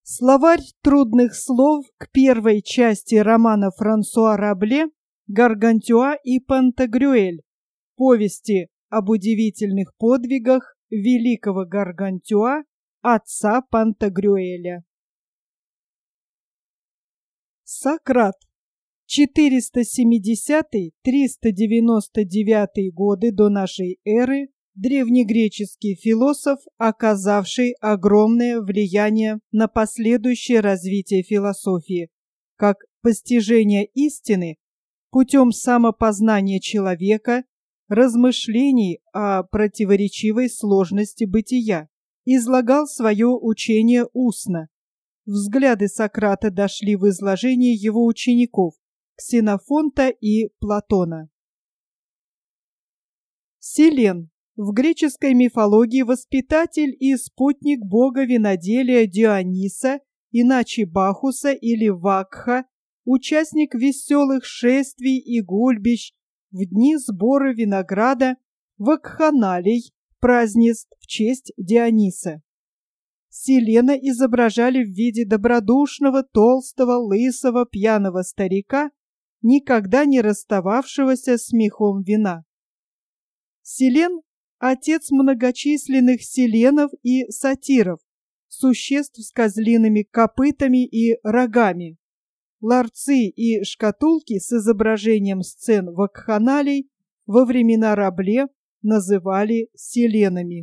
Словарь трудных слов к первой части романа Франсуа Рабле «Гаргантюа и Пантагрюэль», повести об удивительных подвигах великого Гаргантюа, отца Пантагрюэля. Сократ. 470-399 годы до нашей эры, древнегреческий философ, оказавший огромное влияние на последующее развитие философии, как постижение истины путем самопознания человека, размышлений о противоречивой сложности бытия, излагал свое учение устно. Взгляды Сократа дошли в изложении его учеников Ксенофонта и Платона. Селен. В греческой мифологии воспитатель и спутник бога виноделия Диониса, иначе Бахуса или Вакха, участник веселых шествий и гульбищ в дни сбора винограда, вакханалий, празднеств в честь Диониса. Селена изображали в виде добродушного, толстого, лысого, пьяного старика, никогда не расстававшегося с мехом вина. Селен – отец многочисленных селенов и сатиров, существ с козлиными копытами и рогами. Ларцы и шкатулки с изображением сцен вакханалий во времена Рабле называли селенами.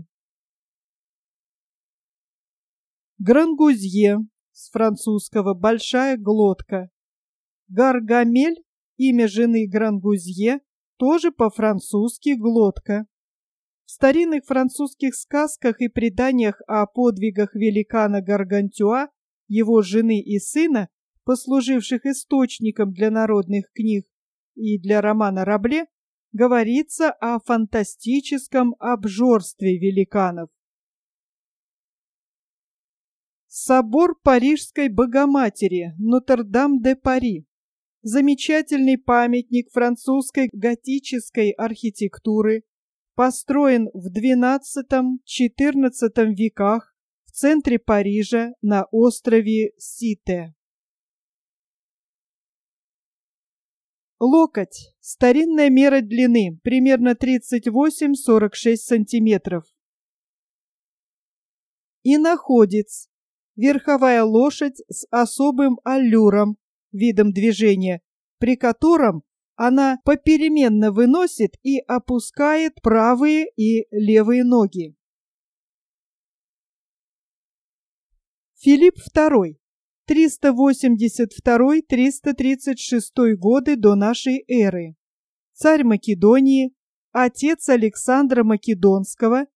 Грангузье, с французского «большая глотка». Гаргамель, имя жены Грангузье, тоже по-французски глотка. В старинных французских сказках и преданиях о подвигах великана Гаргантюа, его жены и сына, послуживших источником для народных книг и для романа Рабле, говорится о фантастическом обжорстве великанов. Собор Парижской Богоматери, Нотр-Дам-де-Пари. Замечательный памятник французской готической архитектуры, построен в XII-XIV веках в центре Парижа на острове Сите. Локоть – старинная мера длины, примерно 38-46 см. Иноходец – верховая лошадь с особым аллюром, видом движения, при котором она попеременно выносит и опускает правые и левые ноги. Филипп II. 382-336 годы до нашей эры. Царь Македонии, отец Александра Македонского,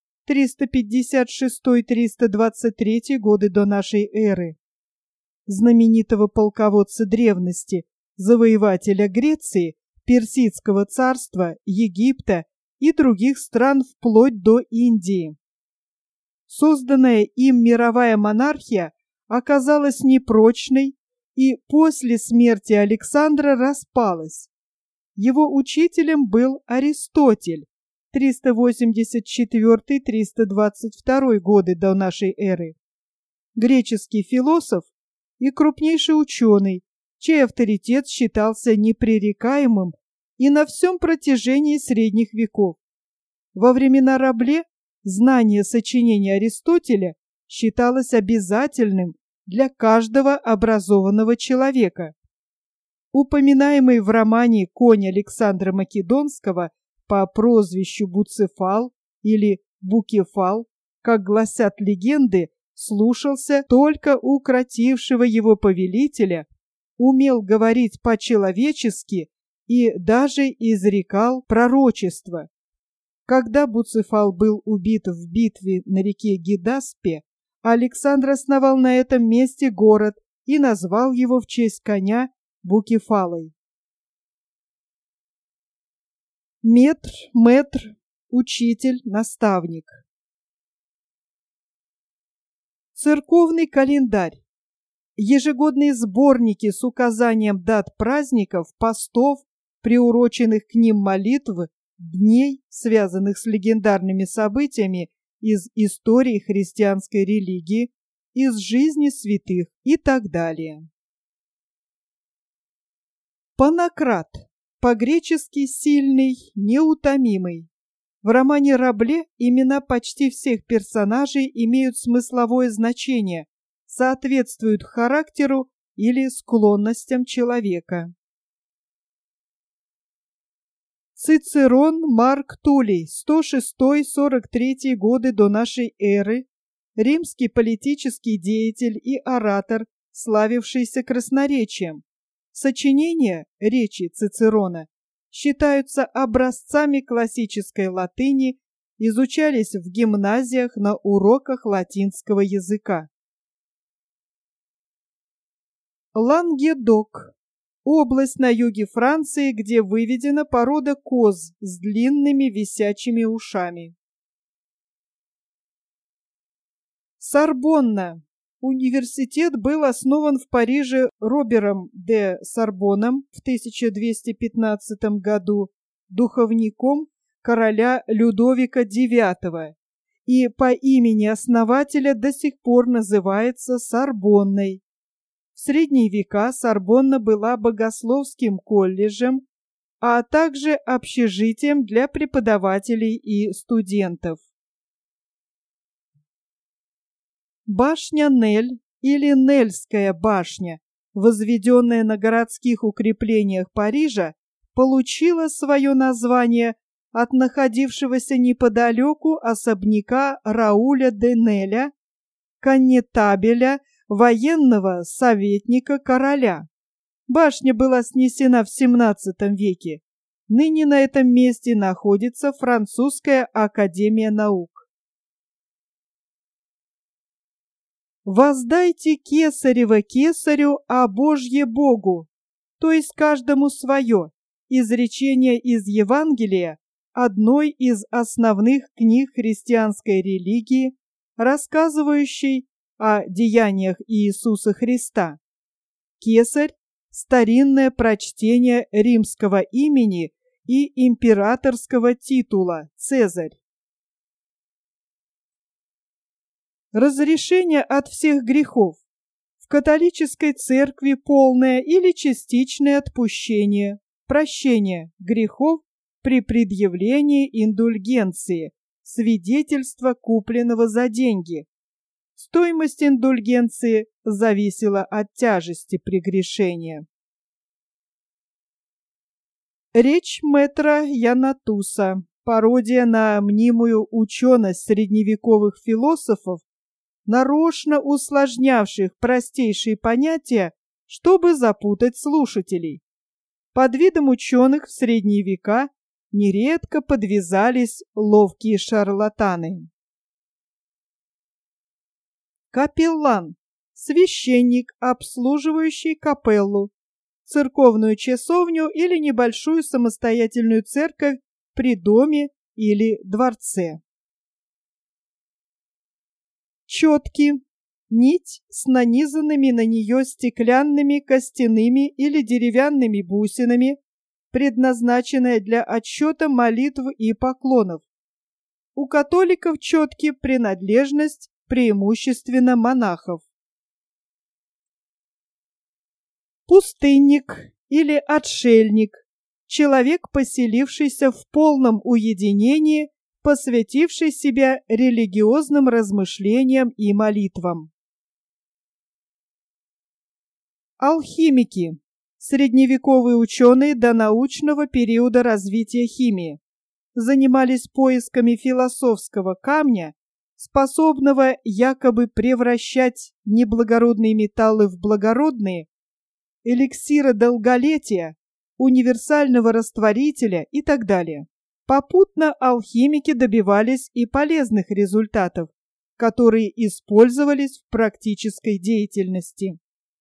356-323 годы до нашей эры. Знаменитого полководца древности, завоевателя Греции, Персидского царства, Египта и других стран вплоть до Индии. Созданная им мировая монархия оказалась непрочной и после смерти Александра распалась. Его учителем был Аристотель, 384-322 годы до нашей эры. Греческий философ и крупнейший ученый, чей авторитет считался непререкаемым и на всем протяжении средних веков. Во времена Рабле знание сочинений Аристотеля считалось обязательным для каждого образованного человека. Упоминаемый в романе «Конь Александра Македонского» по прозвищу Буцефал или Букефал, как гласят легенды, слушался только укротившего его повелителя, умел говорить по-человечески и даже изрекал пророчества. Когда Буцефал был убит в битве на реке Гидаспе, Александр основал на этом месте город и назвал его в честь коня Букефалой. Метр, учитель, наставник. Церковный календарь. Ежегодные сборники с указанием дат праздников, постов, приуроченных к ним молитв, дней, связанных с легендарными событиями из истории христианской религии, из жизни святых и так далее. Панократ, по-гречески сильный, неутомимый. В романе Рабле имена почти всех персонажей имеют смысловое значение, соответствуют характеру или склонностям человека. Цицерон Марк Туллий, 106-43 годы до нашей эры, римский политический деятель и оратор, славившийся красноречием. Сочинения речи Цицерона считаются образцами классической латыни, изучались в гимназиях на уроках латинского языка. Лангедок – область на юге Франции, где выведена порода коз с длинными висячими ушами. Сорбонна. Университет был основан в Париже Робером де Сорбоном в 1215 году, духовником короля Людовика IX, и по имени основателя до сих пор называется Сорбонной. В средние века Сорбонна была богословским колледжем, а также общежитием для преподавателей и студентов. Башня Нель или Нельская башня, возведенная на городских укреплениях Парижа, получила свое название от находившегося неподалеку особняка Рауля де Неля, коннетабеля, военного советника короля. Башня была снесена в XVII веке. Ныне на этом месте находится Французская академия наук. «Воздайте кесарево кесарю, а Божье Богу», то есть каждому свое, изречение из Евангелия, одной из основных книг христианской религии, рассказывающей о деяниях Иисуса Христа. Кесарь – старинное прочтение римского имени и императорского титула Цезарь. Разрешение от всех грехов. В католической церкви полное или частичное отпущение, прощение грехов при предъявлении индульгенции, свидетельства, купленного за деньги. Стоимость индульгенции зависела от тяжести прегрешения. Речь мэтра Янатуса, пародия на мнимую ученость средневековых философов, нарочно усложнявших простейшие понятия, чтобы запутать слушателей. Под видом ученых в средние века нередко подвязались ловкие шарлатаны. Капеллан – священник, обслуживающий капеллу, церковную часовню или небольшую самостоятельную церковь при доме или дворце. Четки – нить с нанизанными на нее стеклянными, костяными или деревянными бусинами, предназначенная для отсчета молитв и поклонов. У католиков четки – принадлежность преимущественно монахов. Пустынник или отшельник – человек, поселившийся в полном уединении, посвятивший себя религиозным размышлениям и молитвам. Алхимики – средневековые ученые до научного периода развития химии, занимались поисками философского камня, способного якобы превращать неблагородные металлы в благородные, эликсира долголетия, универсального растворителя и так далее. Попутно алхимики добивались и полезных результатов, которые использовались в практической деятельности.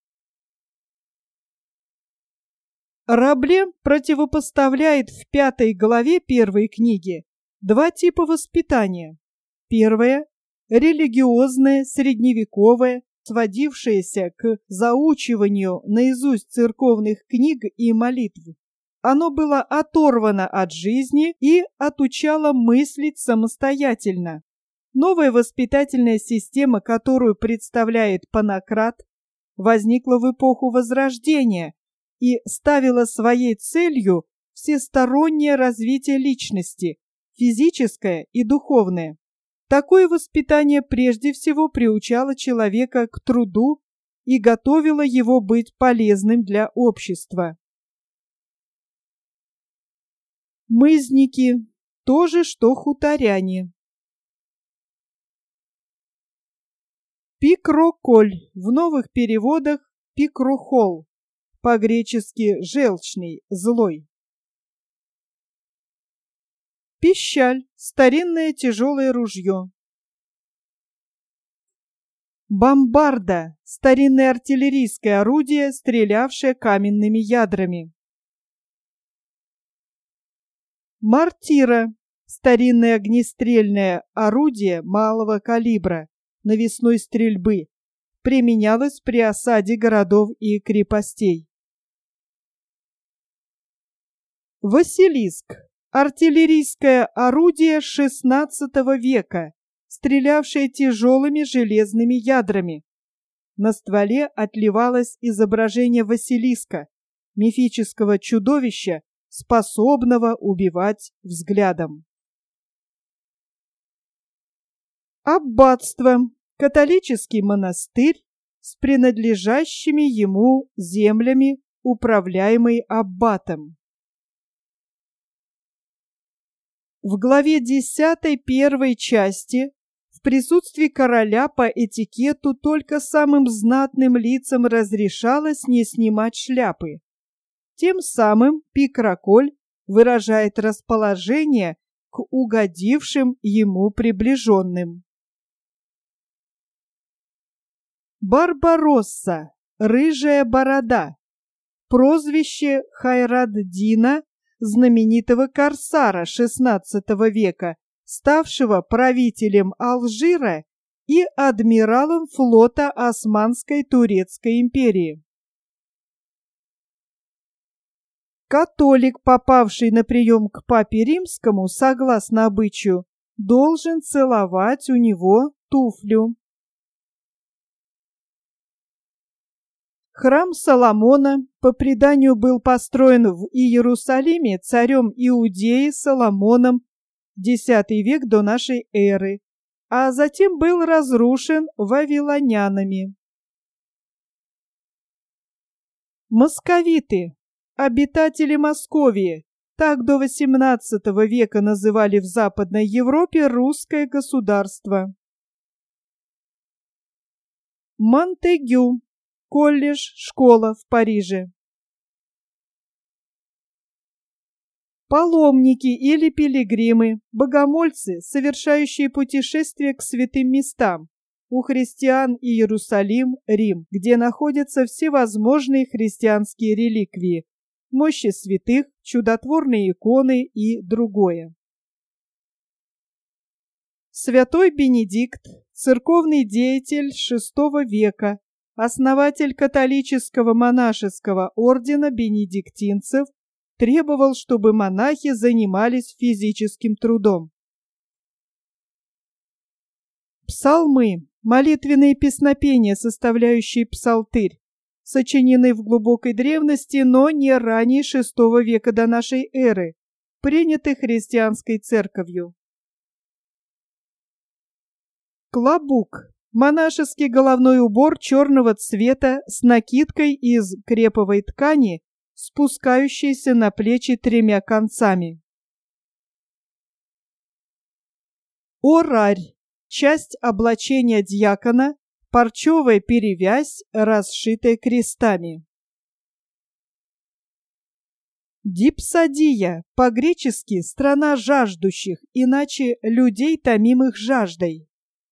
Рабле противопоставляет в 5 главе первой книги два типа воспитания. Первое – религиозное, средневековое, сводившееся к заучиванию наизусть церковных книг и молитв. Оно было оторвано от жизни и отучало мыслить самостоятельно. Новая воспитательная система, которую представляет Панкрат, возникла в эпоху Возрождения и ставила своей целью всестороннее развитие личности, физическое и духовное. Такое воспитание прежде всего приучало человека к труду и готовило его быть полезным для общества. Мызники – то же, что хуторяне. Пикроколь, в новых переводах пикрохол, по-гречески желчный, злой. Пищаль – старинное тяжелое ружье. Бомбарда – старинное артиллерийское орудие, стрелявшее каменными ядрами. Мортира – старинное огнестрельное орудие малого калибра, навесной стрельбы, применялось при осаде городов и крепостей. Василиск – артиллерийское орудие XVI века, стрелявшее тяжелыми железными ядрами. На стволе отливалось изображение Василиска, мифического чудовища, способного убивать взглядом. Аббатство – католический монастырь с принадлежащими ему землями, управляемый аббатом. В главе 10 первой части в присутствии короля по этикету только самым знатным лицам разрешалось не снимать шляпы. Тем самым Пикроколь выражает расположение к угодившим ему приближенным. Барбаросса, рыжая борода, прозвище Хайраддина, знаменитого корсара XVI века, ставшего правителем Алжира и адмиралом флота Османской Турецкой империи. Католик, попавший на прием к папе римскому, согласно обычаю, должен целовать у него туфлю. Храм Соломона, по преданию, был построен в Иерусалиме царем Иудеи Соломоном X век до нашей эры, а затем был разрушен вавилонянами. Московиты, обитатели Московии, так до XVIII века называли в Западной Европе русское государство. Монтегю, колледж, школа в Париже. Паломники или пилигримы, богомольцы, совершающие путешествия к святым местам. У христиан Иерусалим, Рим, где находятся всевозможные христианские реликвии, мощи святых, чудотворные иконы и другое. Святой Бенедикт, церковный деятель VI века, основатель католического монашеского ордена бенедиктинцев, требовал, чтобы монахи занимались физическим трудом. Псалмы, молитвенные песнопения, составляющие псалтырь, сочинены в глубокой древности, но не ранее VI века до нашей эры, приняты христианской церковью. Клобук – монашеский головной убор черного цвета с накидкой из креповой ткани, спускающейся на плечи 3 концами. Орарь – часть облачения дьякона, парчевая перевязь, расшитая крестами. Дипсодия, по-гречески «страна жаждущих», иначе «людей, томимых жаждой».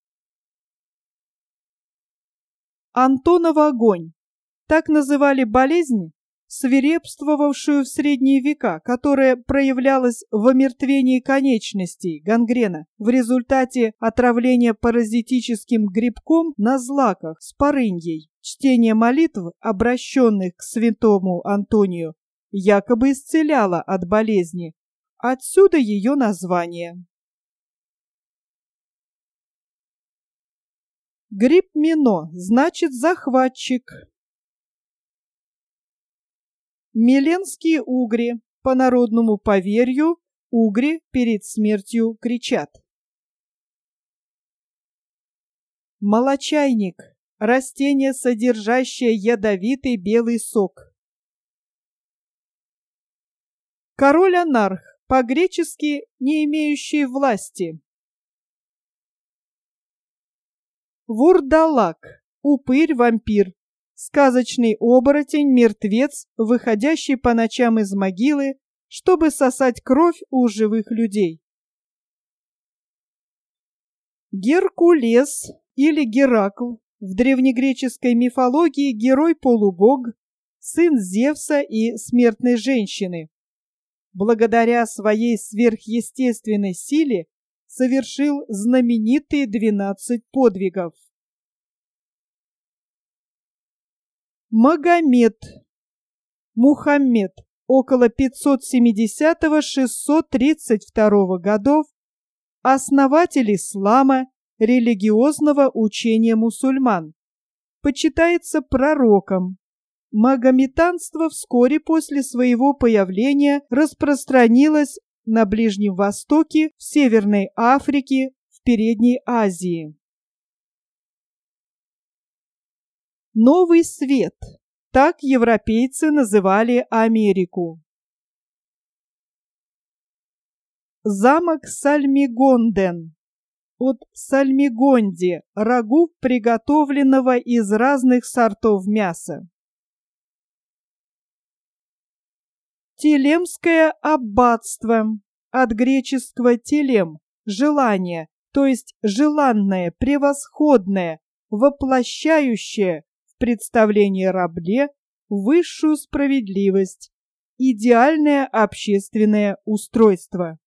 Антонов огонь. Так называли болезнь, свирепствовавшую в средние века, которая проявлялась в омертвении конечностей, гангрена, в результате отравления паразитическим грибком на злаках, спорыньей. Чтение молитв, обращенных к святому Антонию, якобы исцеляло от болезни. Отсюда ее название. Гриб Мино значит захватчик. Миленские угри. По народному поверью, угри перед смертью кричат. Молочайник. Растение, содержащее ядовитый белый сок. Король-анарх. По-гречески не имеющий власти. Вурдалак. Упырь-вампир. Сказочный оборотень-мертвец, выходящий по ночам из могилы, чтобы сосать кровь у живых людей. Геркулес или Геракл. В древнегреческой мифологии герой-полубог, сын Зевса и смертной женщины. Благодаря своей сверхъестественной силе совершил знаменитые 12 подвигов. Магомед. Мухаммед. Около 570-632 годов. Основатель ислама, религиозного учения мусульман. Почитается пророком. Магометанство вскоре после своего появления распространилось на Ближнем Востоке, в Северной Африке, в Передней Азии. Новый свет. Так европейцы называли Америку. Замок Сальмигонден. От сальмигонди – рагу, приготовленного из разных сортов мяса. Телемское аббатство. От греческого телем – желание, то есть желанное, превосходное, воплощающее в представлении рабле высшую справедливость, идеальное общественное устройство.